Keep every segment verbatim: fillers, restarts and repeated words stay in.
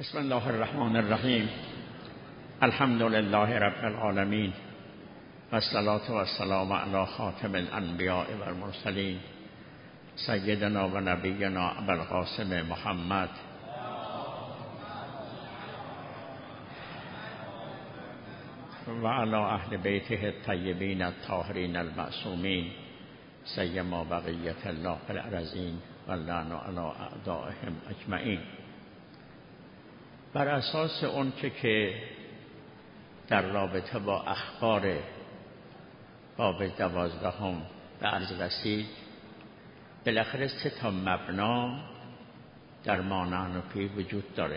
بسم الله الرحمن الرحیم. الحمد لله رب العالمین و الصلاة و السلام علی خاتم الانبیاء و المرسلین سیدنا و نبینا ابوالقاسم محمد و علی اهل بیته الطیبین الطاهرین المعصومین سیما بقیة الله فی الارضین و اللعن علی اعدائهم اجمعین. بر اساس اون که که در رابطه با اخبار باب دوازدهم به عرض رسید، بالاخره سه تا مبنا در مانعنفی وجود داره.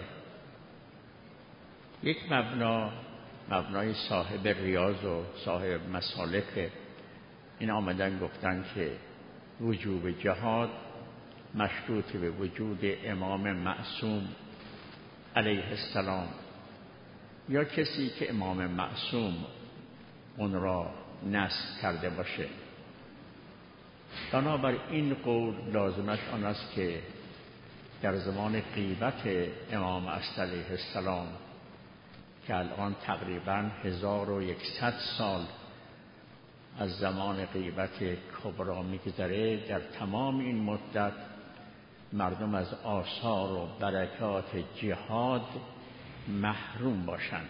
یک مبنا مبنای صاحب ریاض و صاحب مسالک، این آمدن گفتن که وجوب جهاد مشروط به وجود امام معصوم علیه السلام یا کسی که امام معصوم اون را نصب کرده باشه. بنابر این قول لازمش آن است که در زمان غیبت امام عصر علیه السلام که الان تقریبا هزار و یکصد سال از زمان غیبت کبری میگذره، در تمام این مدت مردم از آثار و برکات جهاد محروم باشند.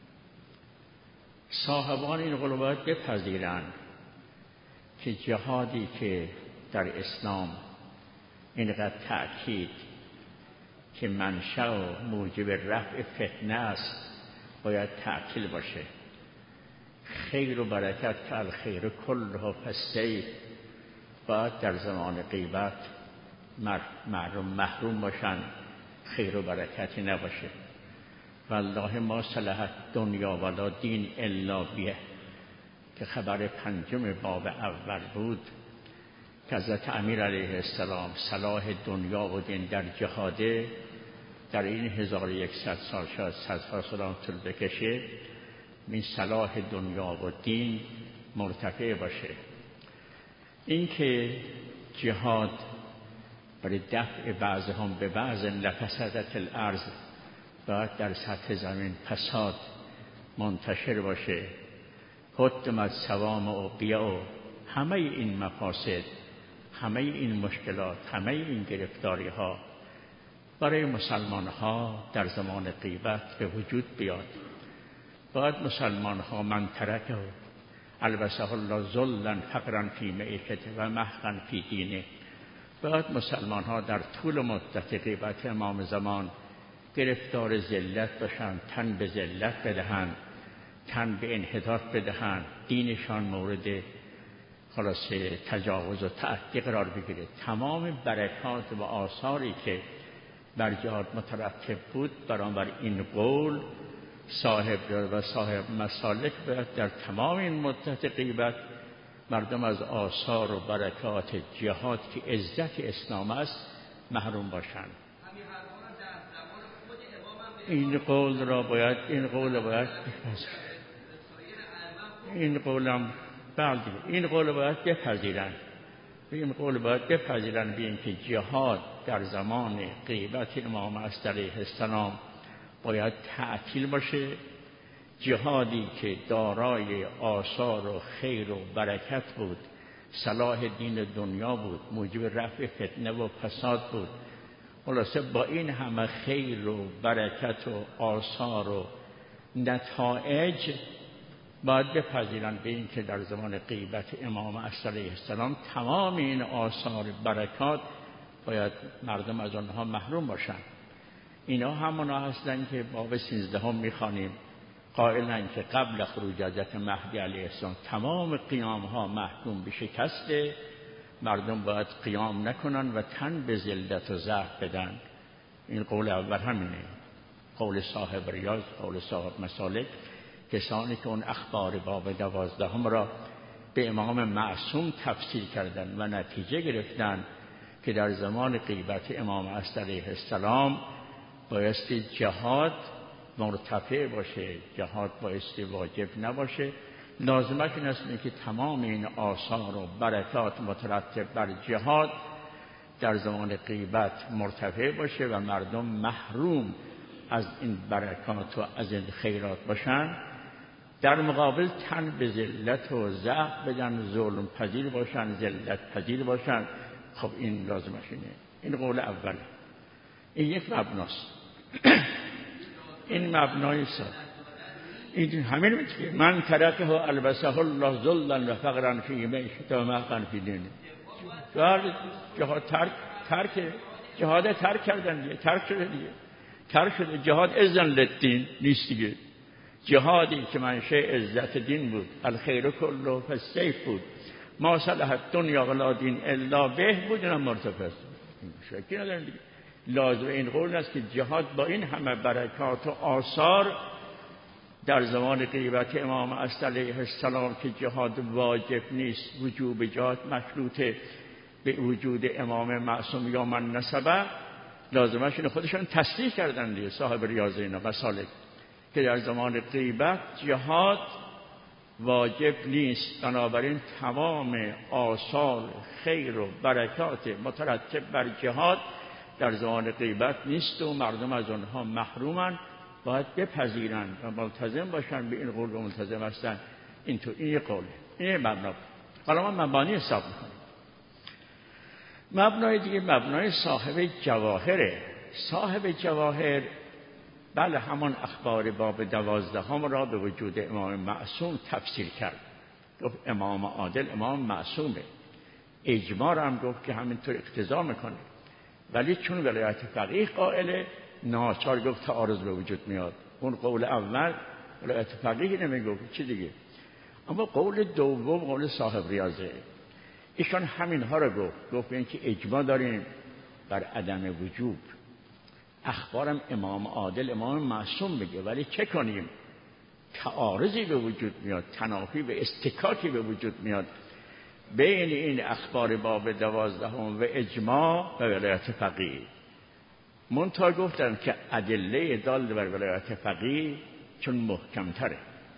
صاحبان این قول باید بپذیرند که جهادی که در اسلام اینقدر تأکید که منشأ و موجب رفع فتنه است باید تعطیل باشه. خیر و برکت که الخیر کله فالسیف باید در زمان غیبت محروم محروم باشن، خیر و برکتی نباشه. والله ما صلحت دنیا ولا دین الا بیه که خبر پنجم باب اول بود که حضرت امیر علیه السلام صلاح دنیا و دین در جهاده در این هزار و یکصد سال شاید صد سال طول بکشه، این صلاح دنیا و دین مرتفع باشه. این که جهاد برای دفع بعضهم به بعض لفسدت الارض باید در سطح زمین فساد منتشر باشه، هدمت صوامع و بیع و همه این مفاسد، همه این مشکلات، همه این گرفتاری ها برای مسلمان ها در زمان غیبت به وجود بیاد. باید مسلمان ها من ترکه البسه الله ذلا فقرا فی معیشته و محقا فی دینه، باید مسلمان ها در طول مدت غیبت امام زمان گرفتار ذلت باشند، تن به ذلت بدهند، تن به انحطاط بدهند، دینشان مورد خلاصه تجاوز و تعدی قرار بگیره. تمام برکات و آثاری که بر جهاد مترتب بود، برابر این قول صاحب و صاحب مسالک باید در تمام این مدت غیبت مردم از آثار و برکات جهاد که عزت اسلام است محروم باشند. این قول را باید این قول باید این قولم بعد این قول باید بپذیرند. این قول باید بپذیرند به اینکه جهاد در زمان غیبت امام عصر علیه السلام باید تعطیل باشه. جهادی که دارای آثار و خیر و برکت بود، صلاح دین دنیا بود، موجب رفع فتنه و فساد بود، خلاصه با این همه خیر و برکت و آثار و نتایج باید بپذیرند به این که در زمان غیبت امام عصر علیه السلام تمام این آثار برکات باید مردم از آنها محروم باشند. اینا همونا هستند که باب سیزدهم میخوانیم قائلن که قبل خروج حضرت مهدی علیه السلام تمام قیام ها محکوم به شکسته، مردم باید قیام نکنن و تن به ذلت و ضعف بدن. این قول اول همینه، قول صاحب ریاض، قول صاحب مسالک، کسانی که اون اخبار باب دوازدهم را به امام معصوم تفسیر کردن و نتیجه گرفتن که در زمان غیبت امام عصر علیه السلام بایستی جهاد مرتفع باشه، جهاد بایستی واجب نباشه. لازمش این است که تمام این آثار و برکات مترتب بر جهاد در زمان غیبت مرتفع باشه و مردم محروم از این برکات و از این خیرات باشن، در مقابل تن به ذلت و ضعف بدن، ظلم پذیر باشن، ذلت پذیر باشن. خب این لازمش اینه. این قول اوله. این یک مبناست. این مبنای سا این همین میگه من ترکه البسه الله ذلا و فقرا فی معیشته و محقا فی دینه. جهاد ترک ترک جهاد ترک کردن دیگه، ترک شده دیگه، ترک شده. جهاد اذن للدین نیست دیگه. جهادی که منشأ عزت دین بود، الخیر کله فالسیف بود، ما صلح الدنیا ولا دین الا به بود، اینا مرتفع است. شکی نداریم دیگه. لازم این قول است که جهاد با این همه برکات و آثار در زمان غیبت امام عصر علیه السلام که جهاد واجب نیست، وجوب جهاد مشروطه به وجود امام معصوم یا من نسبه، لازمش اینه خودشون تصریح کردن دیگه صاحب ریاضه اینا مسالک که در زمان غیبت جهاد واجب نیست، بنابراین تمام آثار خیر و برکات مترتب بر جهاد در زمان غیبت نیست و مردم از آنها محرومن، باید بپذیرند و ملتزم باشن به این قول و ملتزم هستن. این تو این قوله، این مبنا. حالا ما مبانی حساب میکنیم. مبنای دیگه مبنای صاحب جواهره. صاحب جواهر بله همان اخبار باب دوازدهم را به وجود امام معصوم تفسیر کرد. گفت امام عادل امام معصومه. اجماع هم گفت که همینطور اقتضا میکنه، ولی چون ولایت فقیه قائله ناچار گفت تعارض به وجود میاد. اون قول اول ولایت فقیه نمیگفت چی دیگه. اما قول دوم قول صاحب ریاضه، ایشان همین ها رو گفت. گفت این که اجماع داریم بر عدم وجوب، اخبارم امام عادل امام معصوم بگه، ولی چه کنیم؟ تعارضی به وجود میاد، تنافی به استکاکی به وجود میاد بین این اخبار باب دوازدهم و اجماع و ولایت فقیه. منتها گفتن که ادله دال بر ولایت فقیه چون محکمتره،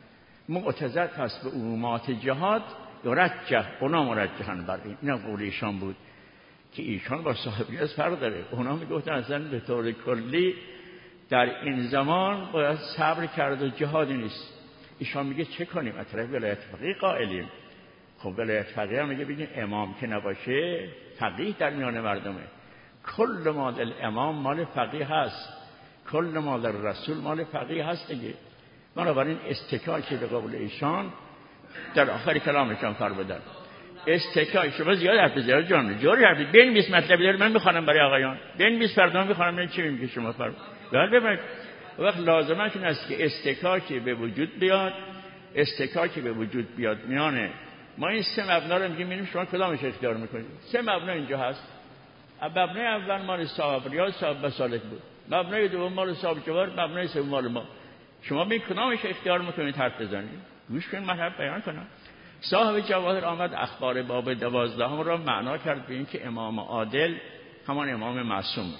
معتضد هست به عمومات جهاد، یرجح اونا مرجحن بر این. این قول ایشان بود که ایشان با صاحب ریاض فرق داره. اونا میگفتن اصلا به طور کلی در این زمان باید صبر کرد و جهادی نیست. ایشان میگه چه کنیم؟ اطراف ولایت فقیه قائلیم. خب ولایت فقیه هم میگه بگیم امام که نباشه فقیه در میان مردمه. کل مال الامام مال فقیه هست، کل مال الرسول مال فقیه هست دیگه. بنابراین استکاکی به قول ایشان در آخر کلامشان کار بدن. استکاک شما زیاد حرف زیاد جان جوری حرف بین بیست مطلبی داره من میخوانم برای آقایان، بین بیست فردا میخوانم من چی میگه شما فرض بله ببینید وقت لازمش این است که استکاکی به وجود بیاد، استکاکی به وجود بیاد میانه ما این سه مبنا رو میگیم ببینیم شما کدامش اختیار میکنید. سه مبنا اینجا هست. مبنای اول مال صاحب ریاض صاحب مسالک بود، مبنای دوم مال صاحب جواهر، مبنای سوم مال ما. شما ببین کدامش اختیار میکنید حرف بزنید. گوش کنید من حرف بیان کنم. صاحب جواهر آمد اخبار باب دوازدهم را معنا کرد به این که امام عادل همان امام معصومه.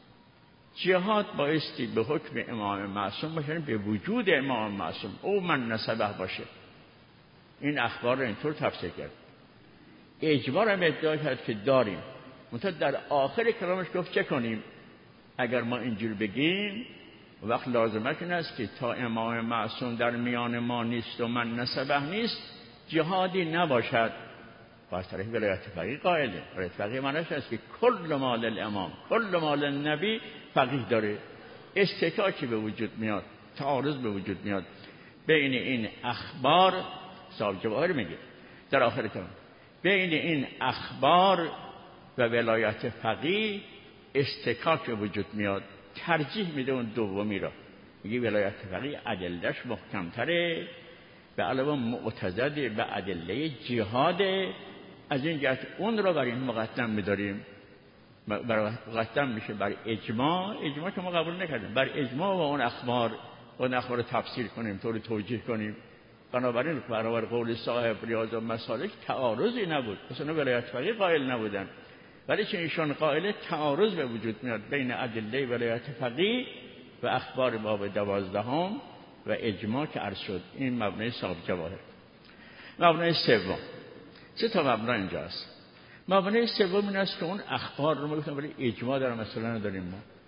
جهاد بایستی به حکم امام معصوم باشه، به وجود امام معصوم او من نسبه باشه. این اخبار را اینطور تفسیر کرد. اجماع هم ادعا کرد که داریم. منتها در آخر کلامش گفت چه کنیم؟ اگر ما اینجور بگیم وقت لازمش این است که تا امام معصوم در میان ما نیست و من نسبه نیست جهادی نباشد. باز طرف ولایت فقیه قائله. ولایت فقیه معنیش است که کل مال الامام کل مال النبی فقیه داره. استکاکی به وجود میاد، تعارض به وجود میاد بین این اخبار. صاحب جواهر میگه در آخر کلام بین این اخبار و ولایت فقیه استکاک به وجود میاد. ترجیح میده اون دومی را، میگه ولایت فقیه ادلهش محکمتره، به علاوه معتضد به ادله جهاد. از این جهت اون را برای این مقدم می‌داریم، برای مقدم میشه بر اجماع. اجماع که ما قبول نکردیم، بر اجماع و اون اخبار اون اخبار رو تفسیر کنیم، طور توجیه کنیم. بنابراین برابر قول صاحب ریاض و مسالک تعارضی نبود. اصلا ولایت فقیه قائل نبودن، ولی چون ایشان قائل تعارض به وجود میاد بین ادله ولایت فقیه و اخبار باب دوازدهم و اجماع که عرض شد. این مبنای صاحب جواهر. مبنای سوم، سه تا مبنا اینجاست. مبنای سوم این است که اون اخبار رو ما گفتم ولی اجماع در مسئله نداریم ما.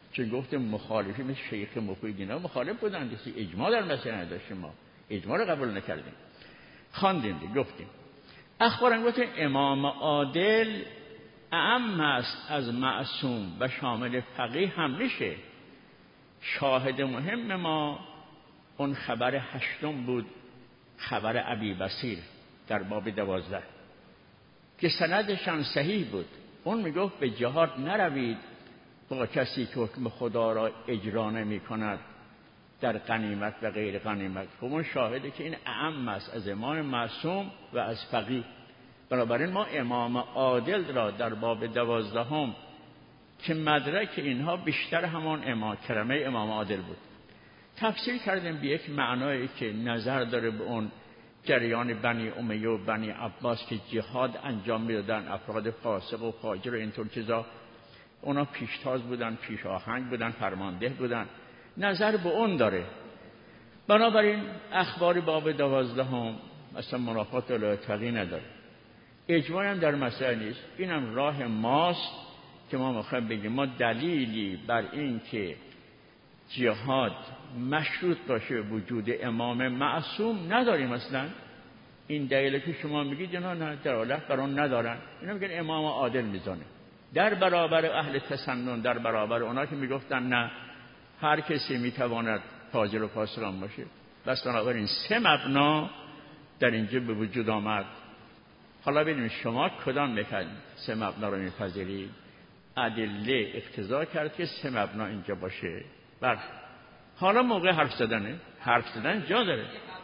چون گفتم مخالفی مثل شیخ مفید اینا مخالف بودن، کسی اجماع در مسئله نداشتیم، ما اجماع رو قبول نکردیم. خواندیم دیگه، گفتیم اخبارم گفتیم امام عادل اعم است از معصوم و شامل فقیه هم میشه. شاهد مهم ما اون خبر هشتم بود، خبر ابی بصیر در باب دوازده که سندشان صحیح بود. اون میگفت به جهاد نروید با کسی که حکم خدا را اجرا نمی کند در غنیمت و غیر غنیمت. خب اون شاهده که این اعم است از امام معصوم و از فقیه. بنابراین ما امام عادل را در باب دوازدهم که مدرک اینها بیشتر همان امام کرمه امام عادل بود تفسیر کردیم به یک معنایی که نظر داره به اون جریان بنی امیه و بنی عباس که جهاد انجام میدادن، افراد فاسق و فاجر و اینطور چیزا، اونا پیشتاز بودن، پیش آهنگ بودن، فرمانده بودن، نظر به اون داره. بنابراین اخبار باب دوازدهم مثلا منافات الاتقی نداره، اجماع هم در مسئله نیست. اینم راه ماست که ما میخوایم بگیم ما دلیلی بر این که جهاد مشروط باشه وجود امام معصوم نداریم. مثلا این دلیلی که شما میگید اینا نه دلالت بر اون ندارن، اینا میگن امام عادل میزانه در برابر اهل تسنن، در برابر اونا که میگفتن نه هر کسی میتواند فاجر و فاسق باشه. بس بنابراین سه مبنا در اینجا به وجود آمد. حالا ببینیم شما کدام میکنید سه مبنا رو میپذیرید. ادله اقتضا کرد که سه مبنا اینجا باشه. بله حالا موقع حرف زدنه، حرف زدن جا داره.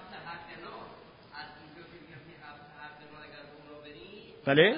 بله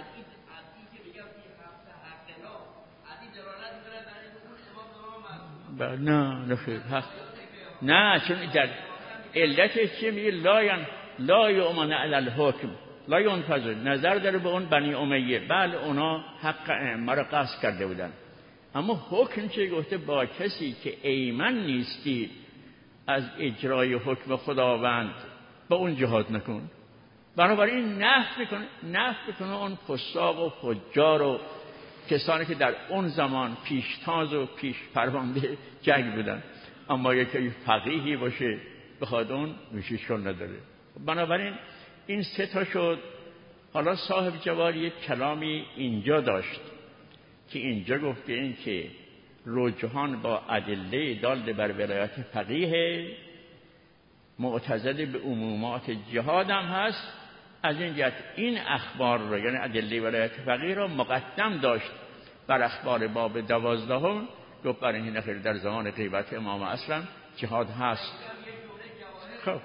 نه نه خیر حق نه، چون در علت چی میگه لا ین لا یؤمن علی الحکم لا ینتظر، نظر داره به اون بنی امیه. بله اونا حق ائمه را قصد کرده بودن، اما حکم چه گفته؟ با کسی که ایمن نیستی از اجرای حکم خداوند با اون جهاد نکن. بنابراین نفی میکنه نفی میکنه اون فساق و فجار و کسانی که در اون زمان پیشتاز و پیش پرونده جنگ بودن، اما یکی فقیهی باشه بخواد اون نوشیشون نداره. بنابراین این سه تا شد. حالا صاحب جوار یک کلامی اینجا داشت که اینجا گفته این که رجحان با ادله دال بر ولایت فقیه معتزد به عمومات جهاد هم هست. از این جهت این اخبار رو یعنی ادله ولایت فقیه رو مقدم داشت بر اخبار باب دوازدهم. گفت برای این نخیر در زمان غیبت امام اصلا جهاد هست. خب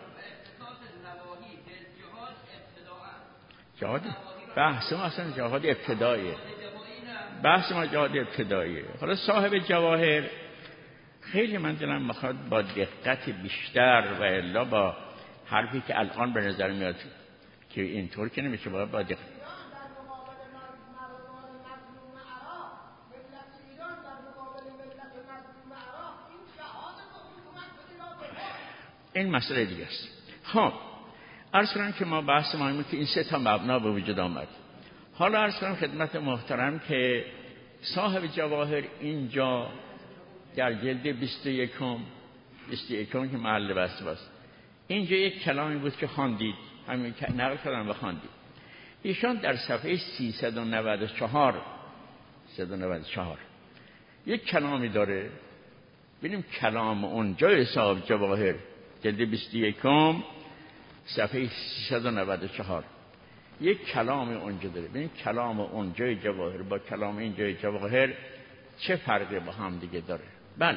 جهاد بحث ما اصلا جهاد ابتداییه، بحث ما جهاد ابتداییه. حالا صاحب جواهر خیلی من دلم میخواد با دقت بیشتر و الا با حرفی که الان به نظر میاد که اینطور که نمیشه، باید با دقت این مسئله دیگه است. خب عرض کنم که ما بحث ما اینه که این سه تا مبنا به وجود آمد. حالا عرض کنم خدمت محترم که صاحب جواهر اینجا در جلد بیست و یکم بیست و یکم که محل بحث است، اینجا یک کلامی بود که خواندید، همین که نقل کردم و خواندید. ایشان در صفحه سیصد و نود و چهار سیصد و نود و چهار یک کلامی داره. ببینیم کلام اونجا صاحب جواهر جلد بیست و یکم صفحه سیصد و نود و چهار یک کلام اونجا داره. ببین کلام اونجا جواهر با کلام اینجا جواهر چه فرقی با هم دیگه داره. بله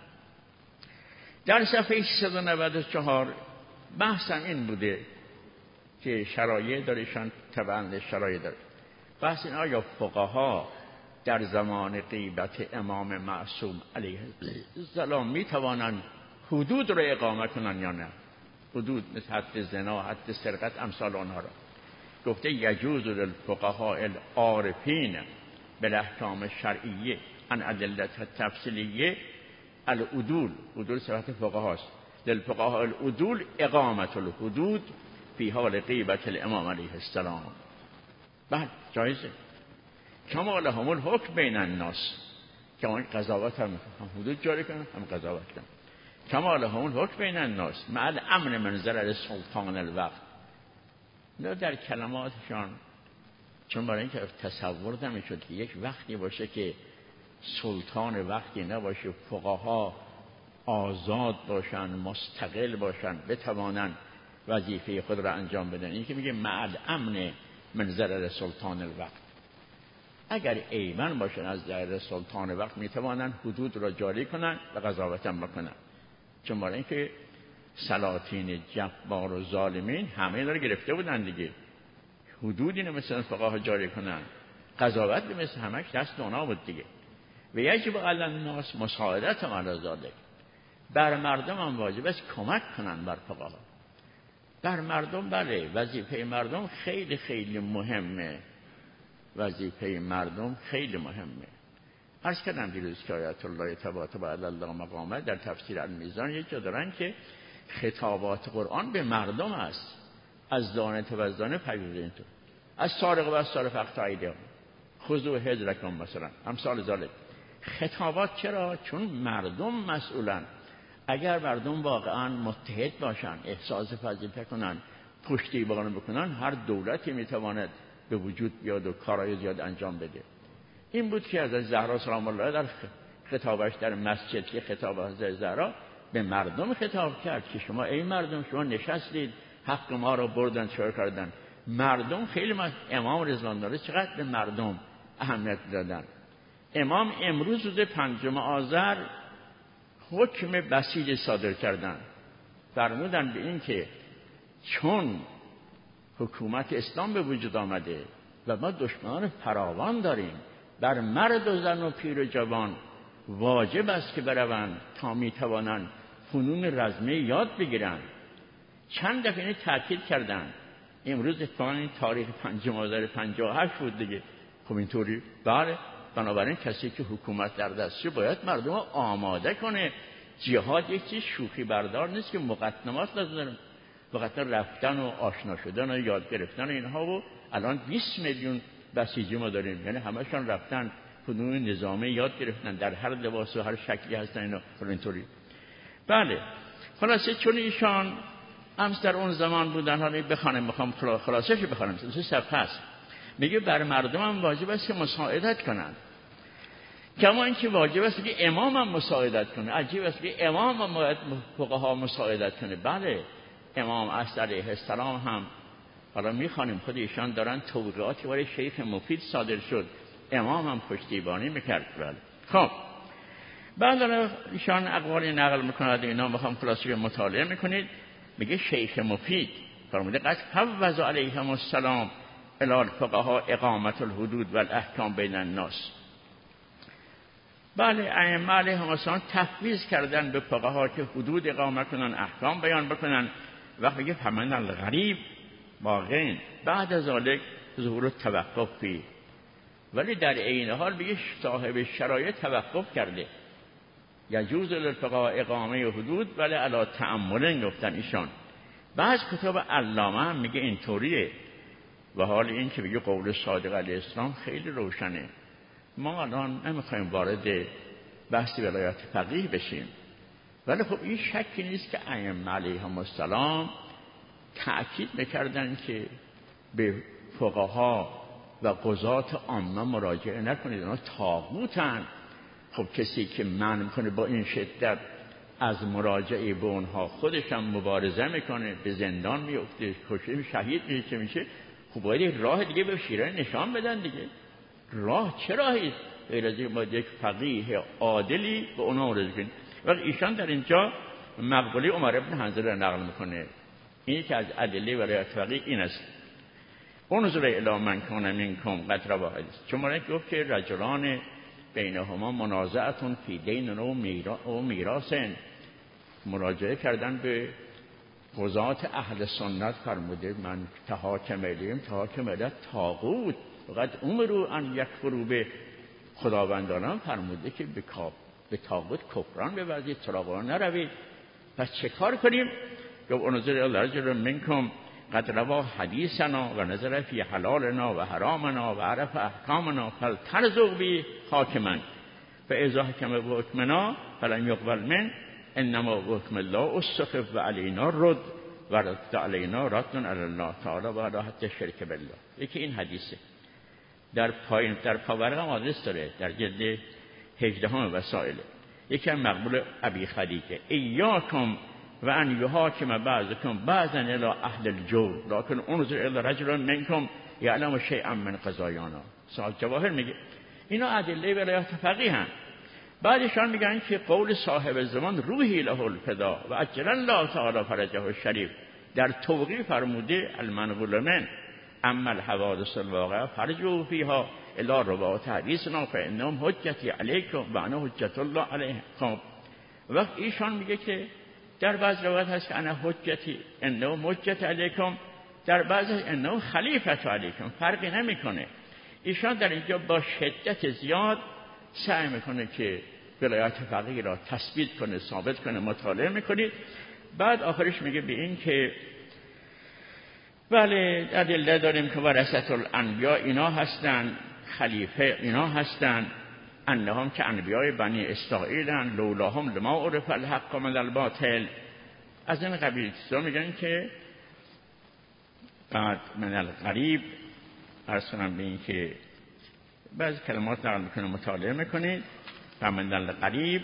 در صفحه سیصد و نود و چهار بحثم این بوده که شرایع داریشان تبعند شرایع داره. بحث این آیا فقها در زمان غیبت امام معصوم علیه السلام می توانند حدود رو اقامه کنن یا نه؟ حدود مثل حد زنا، حد سرقت، امثال آنها را گفته یجوز للفقهاء العارفین بالاحکام شرعیه ان ادلت التفصیلیه العدول. عدول صفت فقهاست. للفقهاء العدول اقامت الحدود فی حال غیبت الامام علیه السلام. بعد جایزه کما لهم الحکم بین الناس که اون قضاوت هم هم حدود جاری کنن هم قضاوت کنن. کمال همون حکم بین الناس مع الامن من ضرر سلطان الوقت. نه در کلماتشان، چون برای اینکه تصور نمی‌شد که یک وقتی باشه که سلطان وقتی نباشه، فقها آزاد باشن، مستقل باشن، بتوانن وظیفه خود را انجام بدن. این که میگه مع الامن من ضرر سلطان الوقت. اگر ایمن باشن از ضرر سلطان وقت میتوانن حدود را جاری کنن و قضاوت هم بکنن. چون برای اینکه سلاطین جبار و ظالمین همه را گرفته بودن دیگه، حدودی نمی‌تونن فقها جاری کنن، قضاوت مثل همش دست اونا بود دیگه. و یجب علی الناس مساعدت علی ذلک. بر مردم هم واجب است کمک کنن بر فقها. بر مردم بله، وظیفه مردم خیلی خیلی مهمه. وظیفه مردم خیلی مهمه. عرض کردم دیروز که آیت الله تبارک و الله مقامه در تفسیر المیزان یک جا دارن که خطابات قرآن به مردم است، از دانه تا دانه پیوسته تو، از سارق و از سارق فقط ایده خذوا حذرکم مثلا امثال ذلک. خطابات چرا؟ چون مردم مسئولن. اگر مردم واقعا متحد باشن، احساس فضیلت کنن، پشتیبانی بکنن، هر دولتی میتواند به وجود بیاد و کارهای زیاد انجام بده. این بود که از زهرا سلام الله در خطابش در مسجد که خطاب از زهرا به مردم خطاب کرد که شما ای مردم، شما نشستید حق ما رو بردن چهار کردن. مردم خیلی مز... امام رضوان الله چقدر به مردم اهمیت دادن. امام امروز روز پنجم آذر حکم بسیج صادر کردن، فرمودن به این که چون حکومت اسلام به وجود آمده و ما دشمنان فراوان داریم، بر مرد و زن و پیر و جوان واجب است که بروند تا میتوانند فنون رزمی یاد بگیرند. چند دفعه اینو تاکید کردن. امروز اتفاقا این تاریخ پنجم آذر پنجاه و هشت بود دیگه. خب اینطوری بله، بنابراین کسی که حکومت در دستشه باید مردم رو آماده کنه. جهاد یک چیز شوخی بردار نیست که مقدمات لازم داریم، فقط رفتن و آشنا شدن و یاد گرفتن اینها. و الان بیست میلیون بسیجی ما داریم، یعنی همشون رفتن فنون نظامی یاد گرفتن، در هر لباس و هر شکلی هستن اینا اینطوری. بله خلاصه چون ایشان امس در اون زمان بودن، حالا بخوانم، میخوام خلاصه‌اش بخوانم، سه صفحه است. میگه بر مردم هم واجب است که مساعدت کنن، کما اینکه واجب است که امام هم مساعدت کنه. عجیب است که امام هم باید فقها مساعدت کنه. بله امام عصر علیه السلام هم، حالا میخوانیم خود ایشان دارن توقیعاتی برای شیخ مفید صادر شد، امام هم پشتیبانی میکرد. بله خب بعد ایشان اقوالی نقل میکند، اینا میخوام خلاصه مطالعه میکنید. میگه شیخ مفید فرموده قد فوض علیهم السلام الی الفقهاء اقامت الحدود والاحکام بین الناس. بله ائمه علیهم السلام تفویض کردن به فقها که حدود اقامت کنن، احکام بیان بکنن. وقت میگه فمن الغریب باقین بعد از ذلک ظهور توقف فی، ولی در این حال میگه صاحب شرایط توقف کرده. یجوز للفقهاء اقامه حدود ولی علی تأمل گفتن ایشان. بعض کتاب علامه هم میگه اینطوریه. و حال این که میگه قول صادق علیه السلام خیلی روشنه. ما الان نمیخوایم وارد بحث ولایت فقیه بشیم، ولی خب این شکی نیست که ائمه علیهم السلام تأکید میکردن که به فقها و قضات عامه مراجعه نکنید، اونا طاغوتن. خب کسی که منع میکنه با این شدت از مراجعه به اونها، خودش هم مبارزه میکنه، به زندان میفته، کشته شهید میشه میشه خب باید راه دیگه به شیران نشان بدن دیگه. راه چه راهی غیر از این؟ باید یک فقیه عادلی به اونها مراجعه کنه. وقت ایشان در اینجا مقبولی عمر ابن حنظله نقل میکنه. این که از ادله ولایت فقیه این است. انظر الی من کان منکم قد رواه حدیث. چون مرد گفت که رجلان بینهما منازعتون فی دین و میراث، مراجعه کردن به قضات اهل سنت، فرموده من تحاکم الیهم تحاکم الی طاغوت فقط امروا ان یکفروا به. خداوندان فرموده که به کاف به طاغوت کفران بورزید، سراغ آن نروید. پس چه کار کنیم؟ گفت انظر الی رجل منکم قد روا حدیثنا و نظر فی حلالنا و حرامنا و عرف احکامنا فلترزق بی حاکما. فاذا حکم بحکمنا فلن یقبل من انما حکم الله استخف و علینا رد و رد علینا رد علی الله تعالی و علی حتی شرک بالله. یکی این حدیثه در پایین در پاورق هم آدرس داره در جلد هجدهم وسائل. یکی هم مقبول ابی خدیجه ایاکم و ان یحاکم بعضکم بعضا الی اهل الجور لکن انظر الی رجل منکم یعلم شیئا من قضایانا. صاحب جواهر میگه اینا ادله ولایت فقیه هم. بعدشان میگن که قول صاحب زمان روحی له الفدا و اجل الله تعالی فرجه الشریف در توقیع فرموده المنقول من اما الحوادث الواقعه فرجوا فیها الی روات حدیثنا فانهم حجتی علیکم و انا حجت الله علیکم. وقت ایشان میگه که در بعض روایت هست که انا حجتی انهم حجت علیکم، در بعض انهم خلیفت علیکم، فرقی نمیکنه. ایشان در اینجا با شدت زیاد سعی میکنه که ولایت فقیه را تثبیت کنه، ثابت کنه، مطالعه میکنید. بعد آخرش میگه به این که بله ادله داریم که ورثه الانبیا اینا هستن، خلیفه اینا هستن، انهم که انبیای بنی اسرائیلن لولاهم لما عرف الحق من الباطل. از این قبیل چیزا میگن که بعد من الغریب عرض کنم به این که بعضی کلمات نقل میکنه مطالعه میکنید. فمن الغریب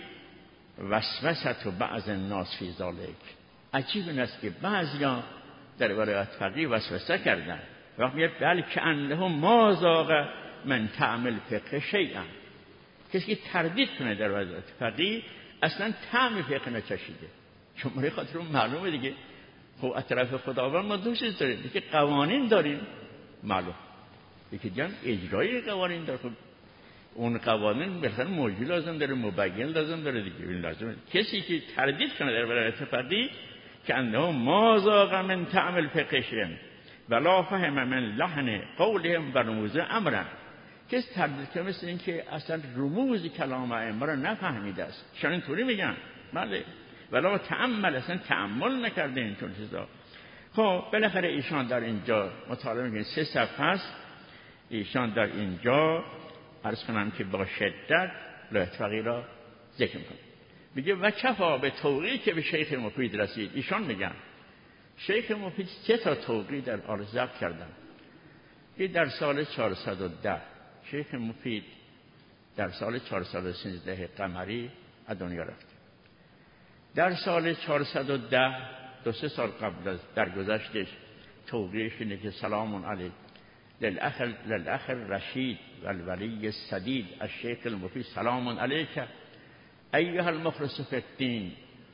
وسوسه بعض الناس فی ذلک. عجیب این است که بعضیا در ولایت فقیه وسوسه کردن. وقتی میگه بل کأنهم ما ذاق من طعم الفقه شیئا. کسی که تردید کنه در ولایت فقیه اصلا طعم فقه نچشیده. چون برای خاطر اون معلومه دیگه. خب از طرف خداوند ما دو چیز داریم، یکی قوانین داریم معلوم، یکی دیگه اجرای قوانین داره. خب اون قوانین بهتر موجود لازم داره، مبین لازم داره دیگه. این لازمه کسی که تردید کنه در ولایت فقیه که انه ما ذاق من طعم الفقه شیئا ولا فهم من لحن قولهم و رموز امرا. کسی تردید کنه مثل این که اصلا رموز کلام ائمه را نفهمیده است. شان اینطوری میگن بله، ولا تأمل اصلا تأمل نکرده این چون چیزا. خب بالاخره ایشان در اینجا مطالعه میگن سه صفحه است. ایشان در اینجا عرض کنم که با شدت ولایت فقیه را ذکر میکنه. میگه و کفا به توقیعی که به شیخ مفید رسید. ایشان میگن شیخ مفید سه تا توقیع در آل ضبط کردن. که در سال چهارصد و ده شیخ مفید در سال چهارصد و سیزده قمری از دنیا رفت. در سال چهارصد و ده دو سه سال قبل از درگذشتش توقیعش اینه که سلام علیک للأخ للأخ رشید و الولی السدید الشیخ المفید سلام علیک ایها المخلص فی الدین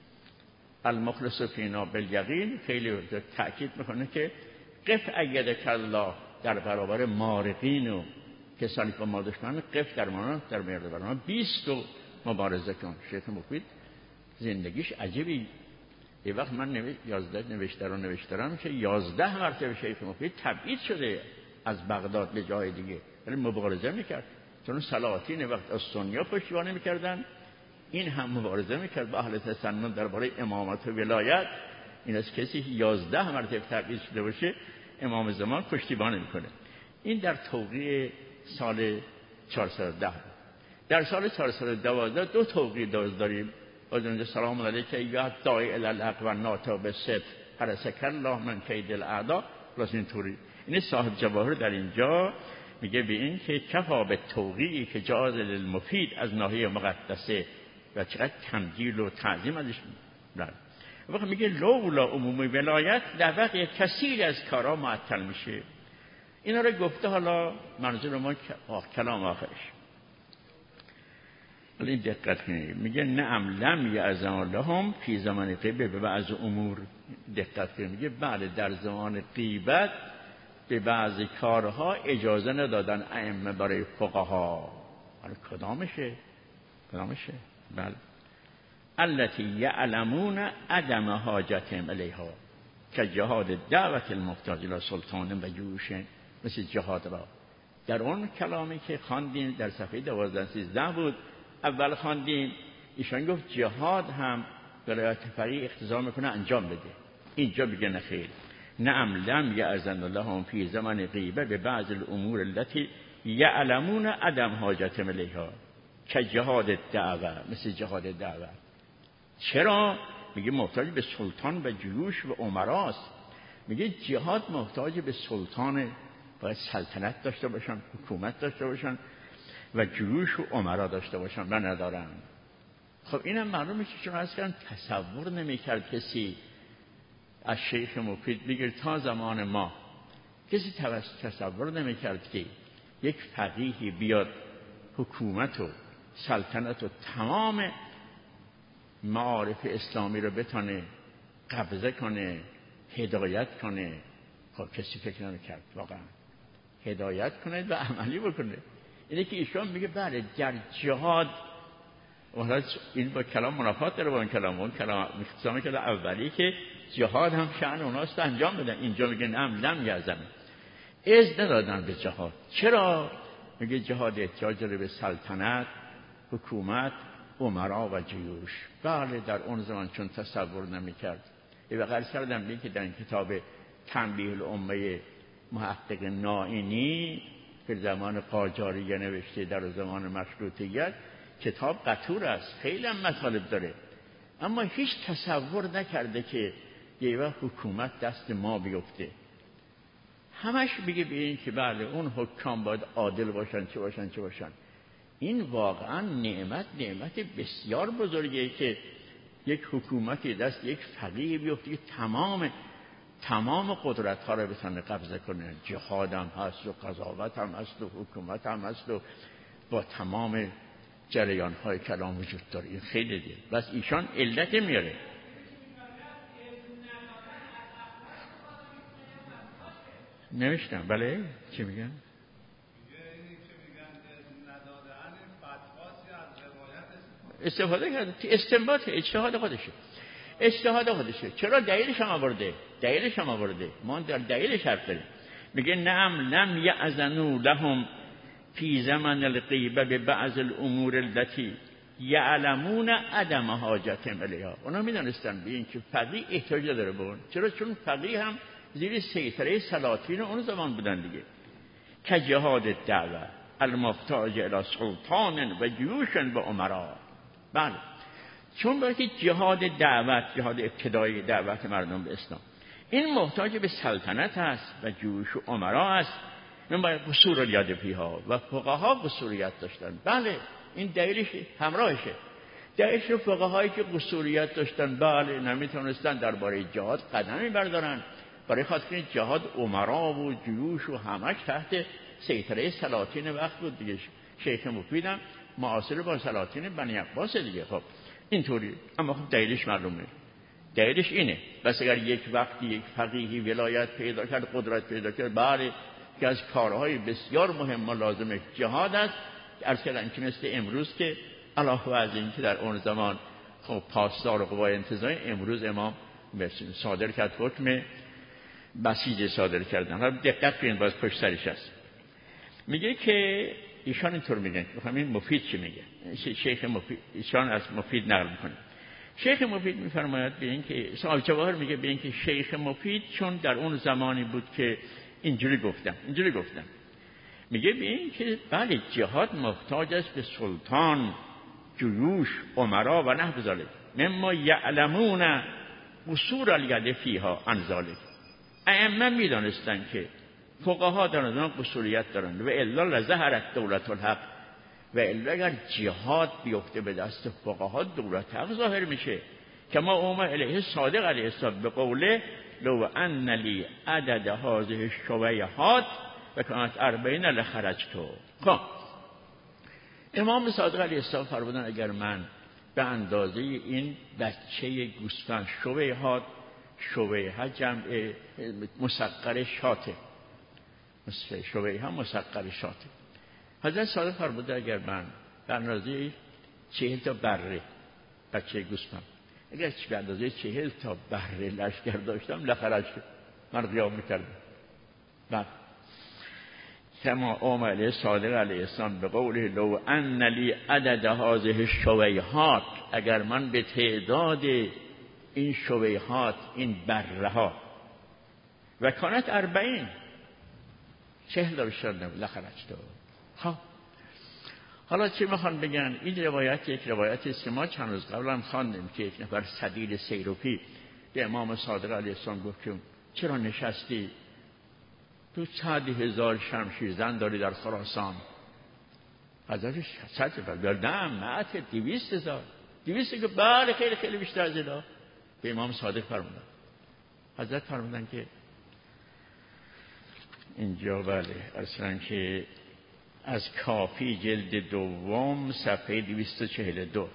المخلص فینا بالیقین. خیلی تأکید میکنه که قف ایدک الله در برابر مارقین و کسانی که ما دشمن، قف در مانا در میرد برنامه بیست و مبارزه کن. شیخ مفید زندگیش عجیبی. یه وقت من نوی... یازده نوشته رو نوشترم که یازده مرتبه شیخ مفید تبعید شده از بغداد به جای دیگه، ولی مبارزه میکرد. چون سلاطین وقت از سنیا پشتیبانی میکردن، این هم مبارزه میکرد با اهل تسنن درباره امامت و ولایت. این از کسی که یازده مرتبه تبعید شده باشه امام زمان پشتیبانی میکنه. این در توقیع سال چهارصد و ده. در سال چهارصد و دوازده دو توقیع داریم. از اونجا سلام علیک ایها الداعی الی الحق و الناطق بالصدق حرسک الله من کید الاعداء. پس اینطوری این صاحب جواهر در اینجا میگه به این که کفا به توقیعی که جاز للمفید از ناحیه مقدسه و چقدر تمجید و تعظیم ازش میاد. وقت میگه لولا عموم ولایت در واقع کثیر از کارا معطل میشه. اینا رو گفته، حالا منظور ما کلام آخرش. ولی دقت کنید میگه نعم لم یأذن لهم فی زمان غیبه به بعض امور. دقت کنید میگه بله در زمان غیبت به بعضی کارها اجازه ندادن ائمه برای فقها. حالا کدامشه؟ کدامشه؟ بله التي یعلمون عدم حاجتهم الیها که جهاد دعوت المحتاج الى سلطان و جوش، مثل جهاد را در اون کلامی که خواندیم در صفحه دوازده سیزده بود اول خواندیم. ایشان گفت جهاد هم ولایت فقیه اقتضا میکنه انجام بده. اینجا بگه نخیر نعم لم یأذن لهم فی زمان غیبه به بعض الامور التي یعلمون عدم حاجتهم الیها. که جهاد دعوه، مثل جهاد دعوه. چرا؟ میگه محتاج به سلطان و جیوش و امراست. میگه جهاد محتاج به سلطان، باید سلطنت داشته باشن، حکومت داشته باشن و جیوش و امرا داشته باشن و ندارن. خب اینم معلومه که چون از کردن تصور نمیکرد کسی از شیخ مفید بگیر تا زمان ما کسی تصور نمیکرد که یک فقیهی بیاد حکومت و سلطنت و تمام معارف اسلامی رو بتونه قبضه کنه، هدایت کنه. خب کسی فکر نمیکرد واقعا هدایت کنه و عملی بکنه. اینه که ایشان میگه بله در جهاد، این با کلام منافات داره با این کلام. اون کلام میخوام که اولی که جهاد هم شأن اوناست انجام بدن. اینجا میگه نم لم یزن، اذن ندادن به جهاد. چرا؟ میگه جهاد احتیاج داره به سلطنت، حکومت، امرا و جیوش. بله در اون زمان چون تصور نمیکرد. یه وقت عرض کردم بین که در این کتاب تنبیه الامه محقق نائینی که زمان قاجاریه نوشته در زمان مشروطیت، کتاب قطور است، خیلی هم مطالب داره، اما هیچ تصور نکرده که یه وقت حکومت دست ما بیفته. همش بگه به این که بله اون حکام باید عادل باشن، چه باشن چه باشن. این واقعا نعمت نعمت بسیار بزرگیه که یک حکومتی دست یک فقیه بیفته که تمام تمام قدرت ها رو بتونه قبضه کنه. جهاد هم هست و قضاوت هم هست و حکومت هم هست و با تمام جریان های کلام وجود داره. این خیلی دیگه. بس ایشان علت میاره. نوشتم بله چی میگن؟ استفاده کرده، استنباط اجتهاد خودشه، اجتهاد خودشه. چرا؟ دلیلش هم آورده، دلیلش هم آورده. ما در دلیلش حرف داریم. میگه نعم لم یأذنوا لهم فی زمن الغیبه به بعض الامور التي یعلمون عدم حاجتهم الیها. اونا میدونستن به این که فقیه احتیاج داره به اون. چرا؟ چون فقیه هم زیر سیطره سلاطین اون زمان بودن دیگه. که جهاد دعوه المحتاج الی سلطان و جیوش و امرا. بله چون باید که جهاد دعوت، جهاد ابتدایی دعوت مردم به اسلام، این محتاج به سلطنت هست و جیوش و امرا هست. من باید قصور الیاد فیها و فقها قصوریت داشتن. بله این دلیلش همراهشه. دلیلش فقهایی که قصوریت داشتن بله نمیتونستن درباره جهاد قدمی بردارن، برای خاطر جهاد امرا و جیوش و همش تحت سیطره سلاطین وقت بود دیگه. شیخ مفیدم معاصر با سلاطین بنی عباس دیگه. خب اینطوری. اما خب دلیلش معلومه، دلیلش اینه. بس اگر یک وقتی یک فقیهی ولایت پیدا کرد، قدرت پیدا کرد، بله که از کارهای بسیار مهم و لازم جهاد است. عرض کردن که مثل امروز که علاوه از این که در اون زمان خب پاسدار و قوای انتظامی، امروز امام صادر کرد حکم بسیج صادر کردن. حالا دقت کنید باز پشت سرش است. میگه که ایشان اینطور میگن، همین مفید چی میگه؟ شیخ مفید ایشان از مفید نقل میکنه. شیخ مفید میفرماید به این که صاحب جواهر میگه به این که شیخ مفید چون در اون زمانی بود که اینجوری گفتم اینجوری گفتم میگه به این که بله جهاد محتاج است به سلطان، جیوش، امرا و نحو ذلک مما یعلمون قصور الید فیها عن ذلک. ائمه میدانستند که فقها در آن قصوریت دارند و الا لظهرت دولت الحق، و الا اگر جهاد بیفته به دست فقها دولت حق ظاهر میشه. کما اومه الیه صادق علیه السلام به قوله لو ان لی عدد هذه الشویحات و کانت اربعین لخرجتو. خب امام صادق علیه السلام فرمودن اگر من به اندازه این بچه گوسفند، شویحات، شویحه جمع مسقر شاته، مثل شویحه مسقر شاته. حضرت صادق فرموده اگر من به اندازه چهل تا بره بچه گوسفند، اگر به اندازه چهل تا بره لشکر داشتم لخرج من قیام میکردم. بعد کما آمده صادق علیه السلام به قوله لو ان لی عدد هذه الشویحات، اگر من به تعداد این شویحات، این بره ها، و کانت اربعین چهل داشتن لخرج تو. خب حالا چی میخوان بگن؟ این روایت یک روایت است که ما چند روز قبل هم خواندیم که یک نفر سدید سیروفی به امام صادق علیه السلام گفت که چرا نشستی؟ تو صد هزار شمشیر زن داری در خراسان. حضرت صد فرمود نه معت دویست هزار. دویست که بله خیلی خیلی بیشتر از اینا. به امام صادق فرمودن. حضرت فرمودن که اینجا بله اصلا که از کافی جلد دوم صفحه دویست و چهل و دو،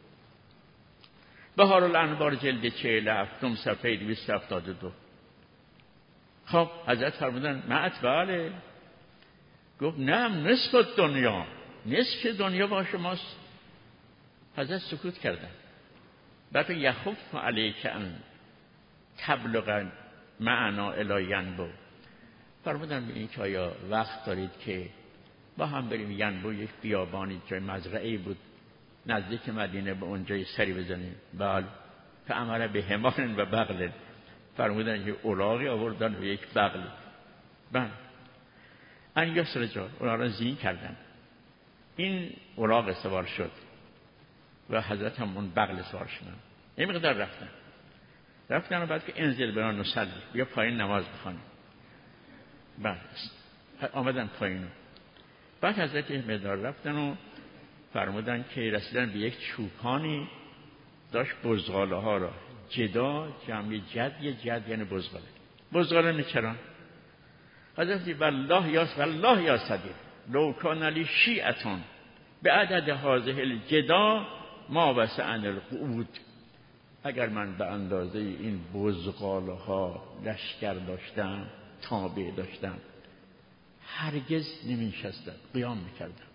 بهار الانوار جلد چهل و هفتم صفحه دویست و هفتاد و دو. خب حضرت فرمودن معت بله. گفت نه نصف دنیا، نصف دنیا با شماست. حضرت سکوت کردن. بعد یخف علیک ان تبلغ معنا الی ینبو. فرمودن به این که آیا وقت دارید که با هم بریم ینبو، یک بیابانی جای مزرعه‌ای بود نزدیک مدینه، به اونجای سری بزنیم؟ بله. فامر به حمار و بغل. فرمودن که الاغی آوردن و یک بغلی. بله. ان یسرجا اونا را زین کردن. این الاغ سوار شد و حضرت هم اون بغل سوار شدن. این مقدار رفتن رفتن و بعد که انزل بنا نصلی، بیا پایین نماز بخوانیم. بله آمدن پایین. بعد حضرت مقدار رفتن و فرمودن که رسیدن به یک چوپانی داشت بزغاله ها را جدا جمعی جد، یه جد یعنی بزغاله بزغاله میچران. حضرت والله یا والله یا صدیق لو کان لی شیعتون به عدد هذه الجدا ما وسعن القعود. اگر من به اندازه این بزغاله ها لشکر داشتم، تابع داشتم، هرگز نمی‌نشستم، قیام میکردم.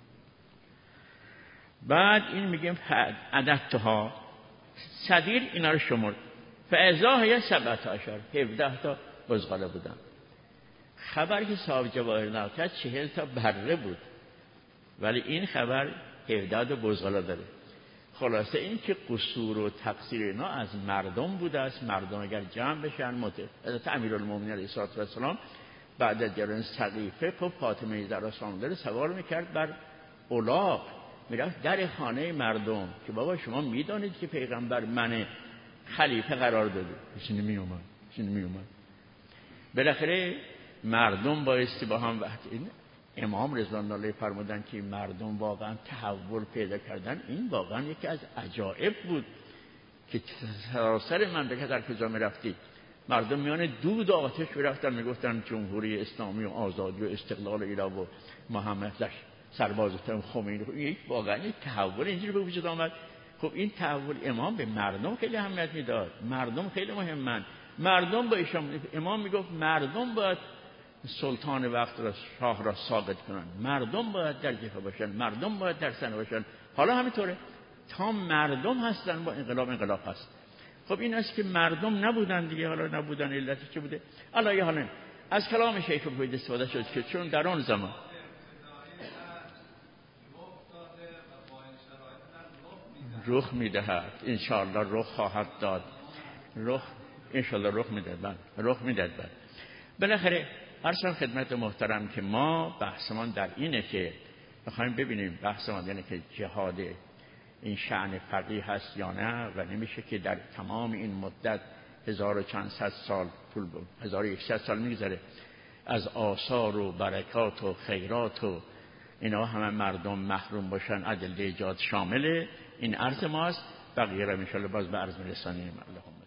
بعد این میگیم عددها صدیر اینا رو شمرد. فاذا هی سبعة عشر، هفده تا بزغاله بودن. خبر که صاحب جواهر نقل چهل تا بره بود، ولی این خبر هفده تا بزغاله داره. خلاصه این که قصور و تقصیر اینا از مردم بوده است. مردم اگر جمع بشن مت حضرت امیرالمومنین علیه السلام بعد از جریان سقیفه خب فاطمه زهرا سلام الله سوار میکرد بر الاغ، میرفت در خانه مردم که بابا شما میدانید که پیغمبر من خلیفه قرار داده. کسی نمی اومد کسی نمی اومد بالاخره مردم بایستی با هم وقت. این امام رضوان الله فرمودن که مردم واقعا تحول پیدا کردن. این واقعا یکی از عجایب بود که سراسر مملکت هر کجا میرفتی مردم میان دود و آتش میرفتن میگفتن جمهوری اسلامی و آزادی و استقلال ایران و محمد سربازتون خمینی. یک واقعا یک تحول اینجوری به وجود آمد. خب این تحول امام به مردم خیلی اهمیت میداد. مردم خیلی مهمن. مردم با ایشان امام میگفت مردم باید سلطان وقت را شاه را ساقط کنن، مردم باید در جبهه باشن، مردم باید در صحنه باشن. حالا همینطوره تا مردم هستن با انقلاب انقلاب هست. خب این است که مردم نبودن دیگه. حالا نبودن علتی چه بوده؟ الان حالا از کلام شیخ الفوید استفاده شد که چون در اون زمان رخ میدهد ان شاء الله رخ خواهد داد، رخ ان شاء الله رخ میدهد رخ میدهد. بالاخره عرضم خدمت محترم که ما بحثمان در اینه که میخوایم ببینیم بحثمان یعنی که جهاد این شأن فقیه هست یا نه، و نمیشه که در تمام این مدت هزار و چند صد سال طول بود، هزار و یکصد سال میگذره، از آثار و برکات و خیرات و اینا همه مردم محروم باشن. عدل ایجاد شامل این عرض ماست. بقیه را ان شاء الله باز به عرض میرسانیم. اللهم